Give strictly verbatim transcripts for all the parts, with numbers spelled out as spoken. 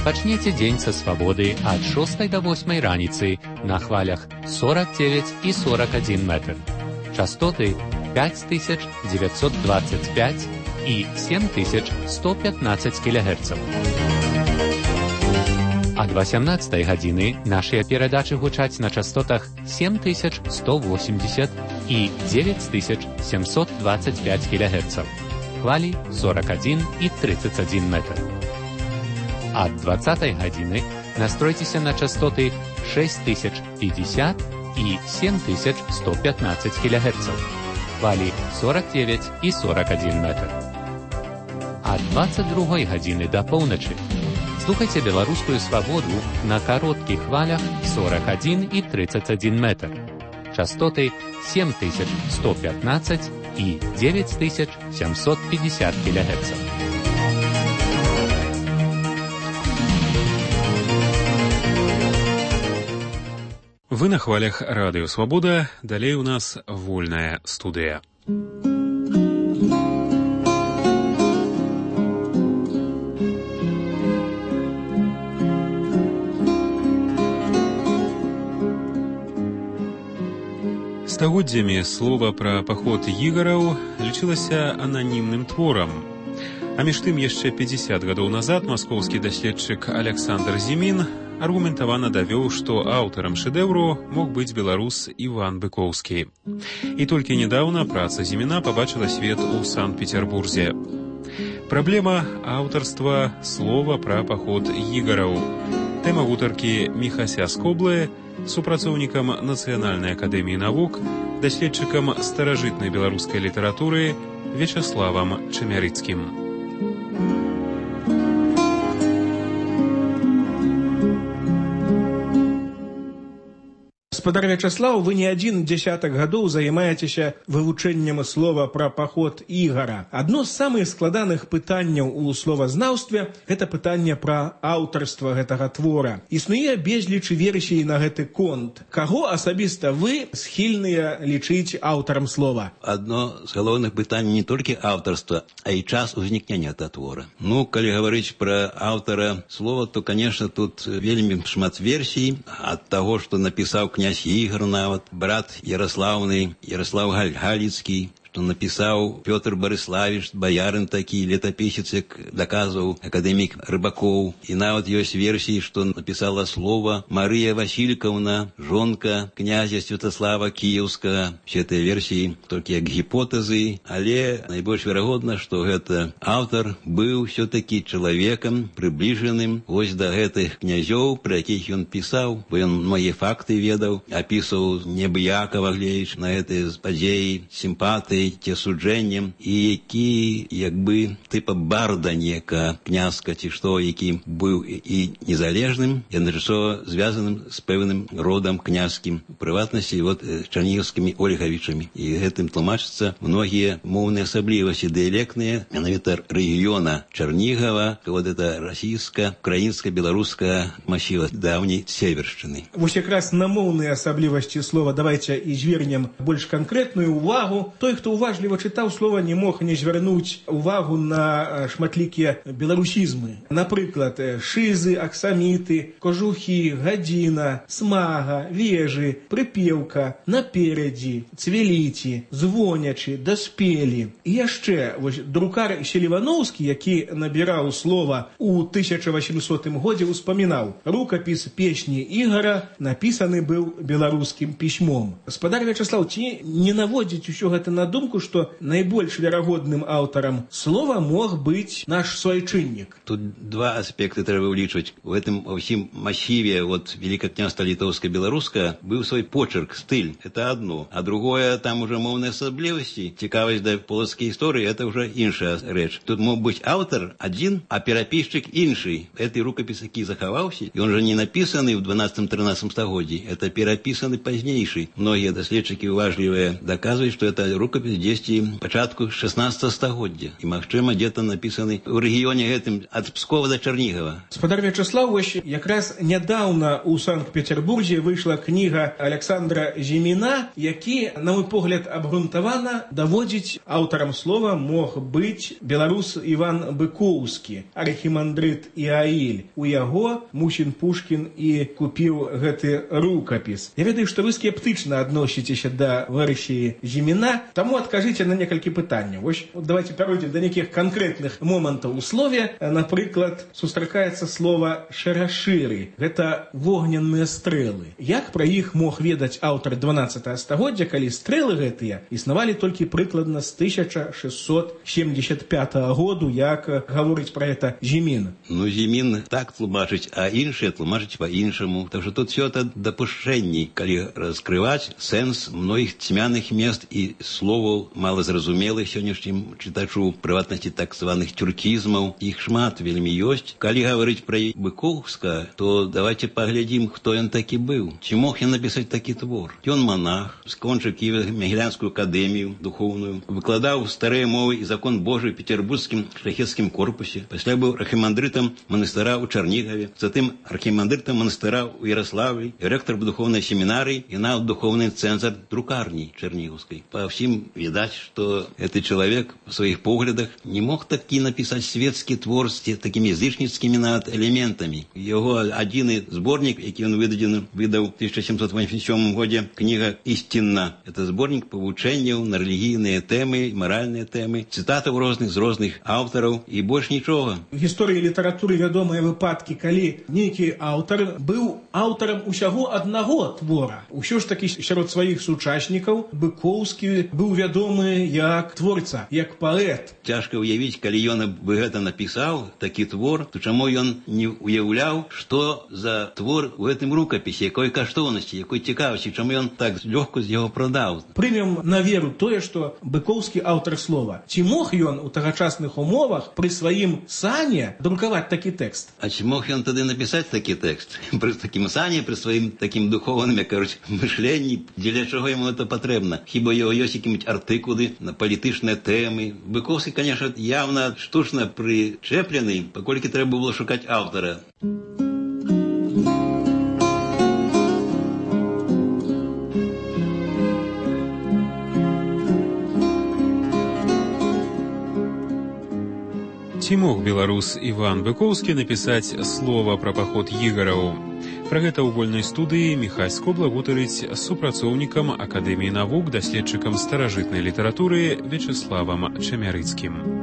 Распачнеце дзень са свабоды ад шостай да восьмай раніцы на хвалях сорок девять і сорок один метр. Частоты пять тысяч девятьсот двадцать пять і семь тысяч сто пятнадцать кілогерцаў. Ад васямнаццатай гадзіны нашыя перадачы гучаць на частотах семь тысяч сто восемьдесят і девять тысяч семьсот двадцать пять кілогерцаў. Хвалі сорок один і тридцать один метр. Ад двадцатай гадзіны настройцеся на частоты шесть тысяч пятьдесят і семь тысяч сто пятнадцать кілогерцаў. Хвалі сорок девять і сорок один метр. Ад двадцать другой гадзіны да поўначы слухайце беларускую свабоду на кароткіх хвалях сорок один і тридцать один метр. Частоты семь тысяч сто пятнадцать і девять тысяч семьсот пятьдесят килогерцев. Вы на хвалях Радио Свобода, далее у нас вольная студия. Стагоддзямі слова пра паход ігараў лічылася ананімным творам. А між тым яшчэ пятьдесят гадоў назад маскоўскі даследчык Александр Зімін аргументавана давёў, што аўтарам шэдэўру мог быць беларус Іван Быкоўскі. І толькі нядаўна праца Зіміна пабачыла свет у Санкт-Петербурзе. Праблема аўтарства слова пра паход ігараў. Тэма гутаркі Міхася Скоблы, супрацоўнікам Нацыянальнай акадэміі навук, даследчыкам старажытнай беларускай літаратуры Вячаславам Чамярыцкім. Спадар Вячаслаў, вы не адзін дзясятак гадоў займаецеся вывучэннем слова пра паход ігара. Адно з самых складаных пытанняў у словазнаўстве – гэта пытанне пра аўтарства гэтага твора. Існуе безліч версій на гэты конт. Каго асабіста вы схільныя лічыць аўтарам слова? Адно з галоўных пытанняў не толькі аўтарства, а і час узнікнення гэтага твора. Ну, калі гаварыць пра аўтара слова, то, конечно, тут вельмі шмат версій ад таго, што напісаў князь Ігор, нават брат Ярослаўны, Ярослав Галіцкі, што напісаў Пётр Барыславіч, баярын такі, летапісец, як даказваў акадэмік Рыбакоў. І нават ёсць версіі, што напісала слова Марыя Васількаўна, жонка князя Святаслава Кіеўскага. Все гэтыя версіі толькі як гіпотэзы, але найбольш верагодна, што гэта аўтар быў все-таки чалавекам прыбліжаным вось да гэтых князёў, пра якіх ён пісаў, бо ён многія факты ведаў, апісваў небыякава, гледзячы на гэтыя падзеі, сімпатыі, те суджэннем, і які, як бы, типа барда нека, князка, ці што, які быў і незалежным, і адначасова звязаным з пэўным родам князькім, у прыватнасці, вот, чарнігаўскімі олегавічамі. І гэтым тлумачацца многія моўныя асаблівасці дыялектныя, менавіта рэгіёна Чарнігава, вот это расійска, украінска, беларуска масіва даўняй севершчыны. Вось якраз на моўныя асаблівасці слова давайце і звернем больш канкрэтную увагу. Той, хто уважліва чытаў слова, не мог не звярнуць увагу на шматлікія беларусізмы. Напрыклад, шызы, аксаміты, кожухі, гадзіна, смага, вежы, прыпеўка, наперадзі, цвеліці, звонячы, даспелі. І яшчэ вось друкар Селівановскі, які набіраў слова у тысяча васьмісотым годзе, успамінаў: рукапіс песні Ігара напісаны быў беларускім пісьмом. Спадар Вячаслаў, ці не наводзіць усё гэта на думку, што найбольш верагодным аўтарам слова мог быць наш суайчыннік? Тут два аспекты трэба ўлічваць. У гэтым ўсім масіве вот великакняства літоўска-беларуска быў свой почерк, стыль. Это одно. А другое, там уже моўныя асаблівасці, цікавасць да полацкай гісторыі, это уже іншая рэч. Тут мог быць аўтар адзін, а перапісчык іншы. Гэты рукапіс, які захаваўся, і он же не напісаны ў дванаццатым-трынаццатым стагоддзі, это перапісаны пазнейшы. Многія даследчыкі уважлівыя даказваюць, што это рукапіс дзесьці пачатку шестнадцатого стагоддзя. І, магчыма, где-то напісаны ў рэгіёне гэтым ад Пскова да Чарнігава. Спадар Вячеслав, вось якраз нядаўна ў Санкт-Петербурзе выйшла кніга Александра Зіміна, які, на мой погляд, абгрунтавана даводзіць аўтарам слова мог быць беларус Іван Быкоўскі, архімандрыт Іаіль. У яго Мусін Пушкін і купіў гэты рукапіс. Я ведаю, што вы скептычна адносіцеся да версіі Зіміна, таму адкажыце на некалькі пытанняў. Вось давайте пяройдзем да нейкіх канкрэтных момантаў у слове. Напрыклад, сустракаецца слова «шарашыры». Гэта вогненныя стрэлы. Як пра іх мог ведаць аўтар дванаццатага стагоддзя, калі стрэлы гэтыя існавалі толькі прыкладна з тысяча шестьсот семьдесят пятого году, як гаворыць пра гэта Зімін? Ну, Зімін так тлумачыць, а іншыя тлумачыць па-іншаму. Так што тут все это дапушчэнні, калі раскрываць сэнс многіх цьмяных мест і словаў малазразумелых сённяшнім чытачу, прыватнасці так званых тюркізмаў. Іх шмат вельмі ёсць. Калі гаварыць пра Быкоўска, то давайте паглядзім, хто ён такі быў. Ці мог ён напісаць такі твор? Ён монах, скончыў Кіева-Магілянскую акадэмію духоўную, выкладаў старыя мовы і закон Божий в Петербургскім шляхецкім корпусе. Пасля быў архімандрытам манастыра ў Чарнігаве, затым архімандрытам манастыра ў Ярославлі, ректор духовной семинарии и нават духовный цензор друкарни Черниговской. По всем видать, что этот человек в своих поглядах не мог таки написать светский твор с такими язычницкими элементами. Его один сборник, який он выдаден, выдал в тысяча семьсот восемьдесят седьмом году, книга «Истинна». Это сборник поучения на религийные темы, моральные темы, цитаты разных, с разных авторов и больше ничего. В истории литературы вядомыя выпадки, калі некий автор был автором усяго одного твора. Усё ж таки сярод сваіх сучаснікаў Быкоўскі быў вядомы як творца, як паэт. Цяжка ўявіць, калі ён бы гэта напісаў, такі твор, то чаму ён не уяўляў, што за твор у гэтым рукапісе, якой каштоўнасці, якой цікавасці, чаму ён так лёгка з яго прадаў. Прымем на веру тое, што Быкоўскі аўтар слова. Ці мог ён у тагачасных умовах пры сваім сане друкаваць такі тэкст? А ці мог ён тады напісаць такі тэкст? Пры такім сане, пры сваім такім духовным, як кажуць, мышленні, дзеля чаго яму гэта патрэбна? Хіба яго ёсць якімі артыкулы на палітычныя тэмы? Быкоўскі, конечно, явно штучна прычэплены, паколькі трэба было шукаць аўтара. Ці мог беларус Іван Быкоўскі напісаць слова пра паход ігараў? Пра гэта ў вольнай студыі Міхась Скобла гутарыць з супрацоўнікам Акадэміі навук, даследчыкам старажытнай літаратуры Вячеславам Чамярыцкім.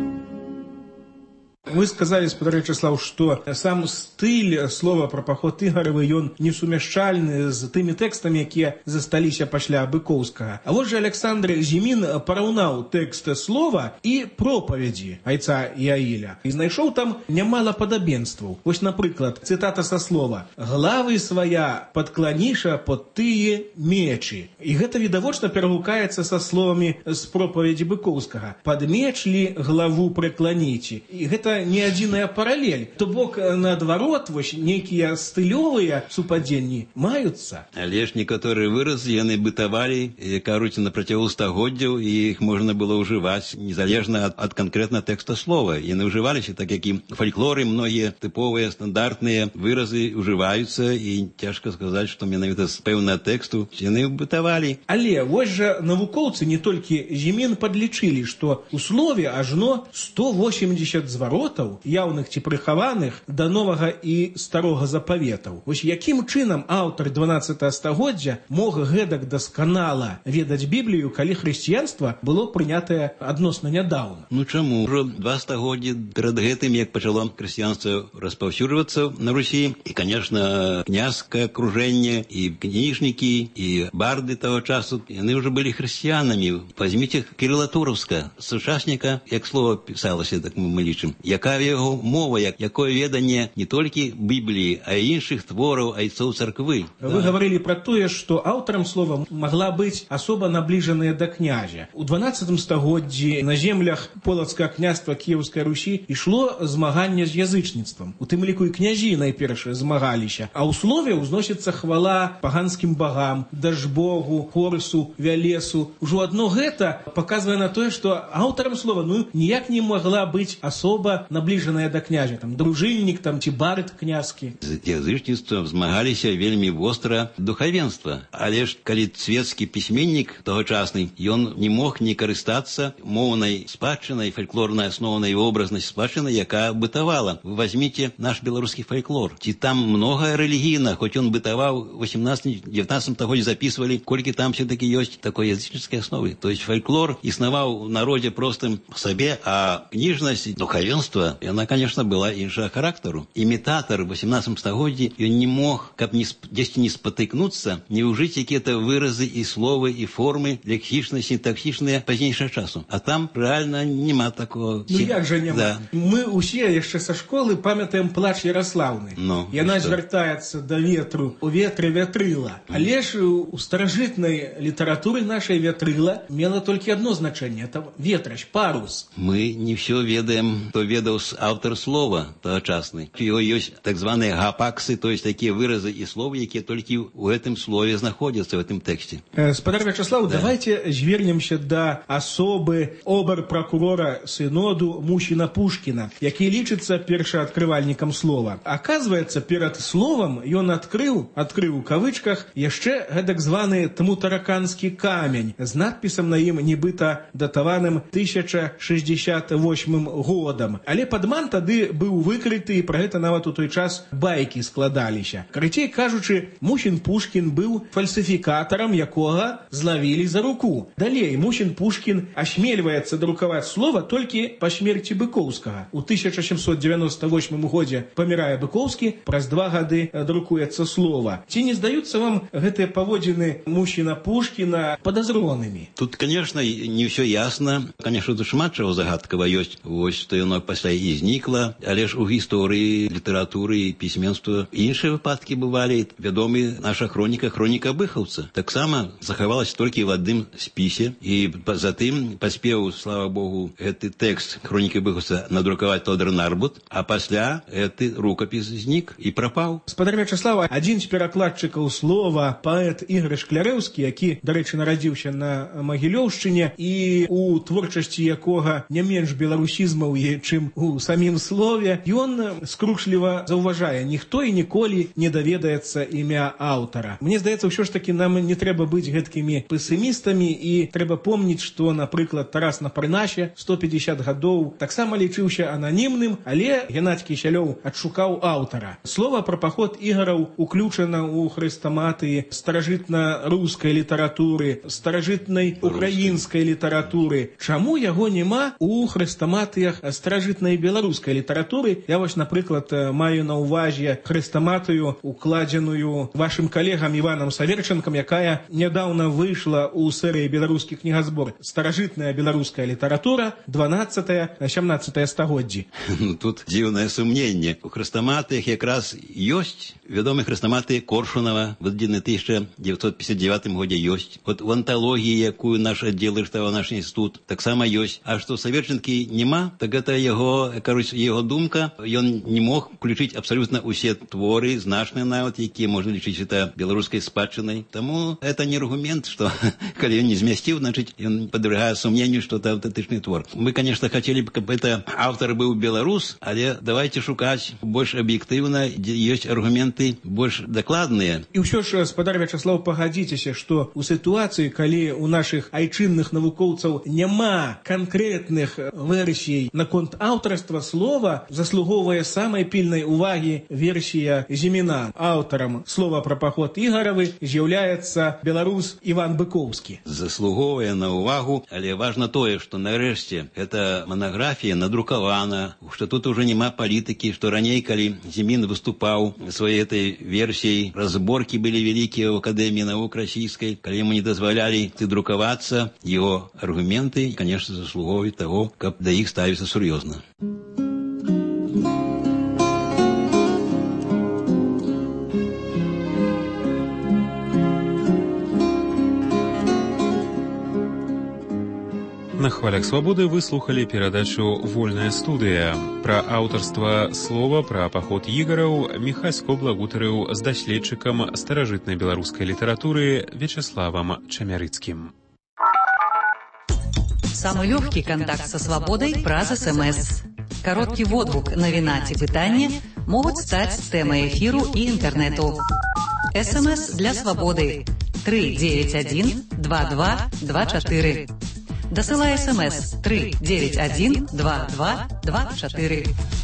Вы сказали, спадар Вячеслав, что сам стыль слова про паход ігаравы, ён несумяшчальны з тымі тэкстамі, якія засталіся пасля Быкоўскага. А вот же Александр Зімін параўнаў тэкст слова і пропаведзі айца Іаіля. І знайшоў там нямала падабенстваў. Вось, напрыклад, цытата са слова «Главы свая падкланіша под тые мечы». І гэта відавочна перагукаецца са словамі з пропаведзі Быкоўскага. «Под меч ли главу прекланіце». І гэта не адзіная паралель. То бок, наадварот, вось нейкія стылёвыя супадзенні маюцца. Але ж некаторыя выразы яны бытавалі, кажуць, на працягу стагоддзяў, і іх можна было ўжываць незалежна ад, ад канкрэтна тэкста слова. Яны ўжываліся, так як і фальклоры, многія тыповыя стандартныя выразы ўжываюцца, і цяжка сказаць, што менавіта з пэўнага тэксту яны бытавалі. Але вось жа навукоўцы, не толькі Зімін, падлічылі, што ў слове ажно сто восемьдесят зваротаў, яўных ці прыхаваных, да новага і старога запаветаў. Вось якім чынам аўтар дванаццатага стагоддзя мог гэтак дасканала ведаць Біблію, калі хрысціянства было прынятае адносна нядаўна? Ну чаму? Ужо два стагоддзі перад гэтым, як пачало хрысціянства распаўсюджвацца на Русі, і, конечно, князькае акружэнне, і кніжнікі, і барды таго часу, яны ўжо былі хрысціянамі. Возьміце Кірыла Туровска, сучасніка, як слова пісалася, так мы лічым, як яка яго мова, як, якое веданне не толькі Бібліі, а і іншых твораў айцоў царквы. Вы да. говорили про тое, што аўтарам слова могла быць асоба набліжаная да князя. У дванаццатым стагоддзі на землях полацкага княства Кіеўскай Русі ішло змаганне з язычніцтвам. У тым ліку і княжі найперш змагаліся. А ў слове ўзносіцца хвала паганскім багам, дажбогу, хорсу, вялесу. Ужо адно гэта паказвае на тое, што аўтарам слова ну ніяк не могла быць асоба набліжаная да князя, там дружыннік там ці барыт князкі. З язычніцтвам змагаліся вельмі востра духавенства. Але ж калі свецкі пісьменнік тогачасны, ён не мог не карыстацца моўнай спадчынай, фальклорнай асноўнай вобразнай спадчынай, якая бытавала. Вы возьмите наш беларускі фальклор. Ці там многое рэлігійна, хоць ён бытаваў у восемнадцатым-дзевятнадцатым стагоддзі записывали, колькі там все-таки ёсць такой язычніцкай асновы. То есть фальклор існаваў у народзе простым сабе, а кніжнасць, духавенства, яна, конечно, была іншага характару. Імітатар у восемнадцатым стагоддзі, ён не мог, каб не, дзесьці не спатыкнуцца, не ўжыць якія-то выразы і словы, і формы лексічныя, сінтаксічныя пазнейшага часу. А там реально нема такого. Ну як жа няма? Да. Мы усе яшчэ са школы памятаем плач Ярослаўны. Ну, яна звяртаецца да ветру, у ветры вятрыла. Але ж у старажытнай літаратуры нашай вятрыла мела толькі одно значэнне, это ветрач, парус. Мы не все ведаем, то ведаў аўтар слова тогачасны. У яго ёсць так званыя гапаксы, то есть такія выразы і словы, якія толькі ў гэтым слове знаходзяцца, в гэтым тэксце. Спадар Вячеслав, да. Давайте звернемся да асобы обер-прокурора сыноду Мусіна Пушкіна, які лічыцца першаадкрывальнікам слова. Аказваецца, перад словам ён адкрыў, адкрыў у кавычках, яшчэ гэтак званы тмутараканскі камень з надпісам на ім нібыта датаваным тысяча шэсцьдзесят восьмым годам. Але падман тады быў выкрыты, і пра гэта нават у той час байкі складаліся. Карацей кажучы, Мусін Пушкін быў фальсіфікатарам, якога злавілі за руку. Далей Мусін Пушкін асмельваецца друкаваць слова толькі па смерці Быкоўскага. У тысяча сямсот девяносто восьмым годзе памірае Быкоўскі, праз два гады друкуецца слова. Ці не здаюцца вам гэтыя паводзіны Мусіна Пушкіна падазронымі? Тут, конечно, не все ясно. Конечно, тут шмат чаго загадкава ёсць. Вось, што яно пасля і знікла. Але ж у гісторыі, літаратуры і пісьменства іншыя выпадкі бывалі. Вядомы наша хроніка, хроніка Быхаўца. Таксама захавалась толькі в адным спісе. І затым паспеў, слава Богу, гэты тэкст хронікі Быхаўца надрукаваць Тодар Нарбут, а пасля гэты рукапіс знік і прапаў. Спадар Вячеслава, адзін з перакладчыкаў слова, паэт Ігор Шклярэўскі, які, дарэчы, нарадзіўся на Магілёўшчыне, і у творчасці якога не менш беларусізмаў, чым у самім слове, ён скручліва заўважае, ніхто і ніколі не даведаецца імя аўтара. Мне здаецца, ўсё ж такі нам не трэба быць гэткімі песімістамі, і трэба помніць, што, напрыклад, Тарас на Прынасе сто пятьдесят гадоў таксама лічыўся ананімным, але Геннадзь Кісялёў адшукаў аўтара. Слова пра паход ігараў уключана ў хрэстаматыі старажытна-рускай літаратуры, старажытнай украінскай літаратуры. Чаму яго няма у хрэстаматыях старажытнай беларускай літаратуры? Я вось, напрыклад, маю на ўвазе хрэстаматыю, укладзеную вашым калегам Іванам Саверчанкам, якая нядаўна выйшла ў серыі беларускі кнігазбор «Старажытная беларуская літаратура дванаццатае-сямнаццатае стагоддзі». Ну, тут дзіўнае сумненне. У хрэстаматыях якраз ёсць вядомы хрэстаматы Коршунова в тысяча девятьсот пятьдесят девятым годзе ёсць. Вот в анталогіі, якую наш аддзел рыштаваў наш інстытут, таксама ёсць. А што Саверчанкі няма, так гэта яго, кажуць, яго думка. Ён не мог включыць абсалютна ўсе творы, значныя нават, якія можна лічыць это беларускай спадчынай. Таму это не аргумент, што калі ён не змясціў, значыць, ён падвяргае сумненню, што это аўтэнтычны твор. Мы, конечно, хотели бы, каб это аўтар быў беларус, але давайте шукаць больш аб'ектыўна, дзе ёсць аргументы больш дакладныя. І ўсё ж, спадар Вячеслав, пагадзіцеся, што ў сітуацыі, калі у нашых айчынных навукоўцаў няма канкрэтных версій наконт аўтарства слова, заслугоўвае самай пільнай увагі версія Зіміна. Аўтарам слова пра паход ігаравы з'яўляецца беларус Іван Быкоўскі. Заслугоўвае на увагу, але важна тое, што нарэшце эта манаграфія надрукавана, што тут уже няма палітыкі, што раней, калі Зімін выступаў сваёй этой версіяй, разборкі былі вялікія ў Акадэміі навук расійскай, калі яму не дазвалялі друкавацца, его аргументы, конечно, заслугоўваюць таго, каб да іх ставіцца сур'ёзна. На хвалях свободы вы слухали перадачу «Вольная студыя». Пра аўтарства слова пра паход ігараў Міхасько благутарыў з даследчыкам старажытнай беларускай літаратуры Вячеславам Чамярыцкім. Самый легкий контакт со свободой праз СМС. Короткий водгук, навіна ці пытанне могуць стаць тэмай эфіру і інтэрнэту. СМС для свободы три девять один два два два четыре. Досылай СМС три девять один два два два четыре.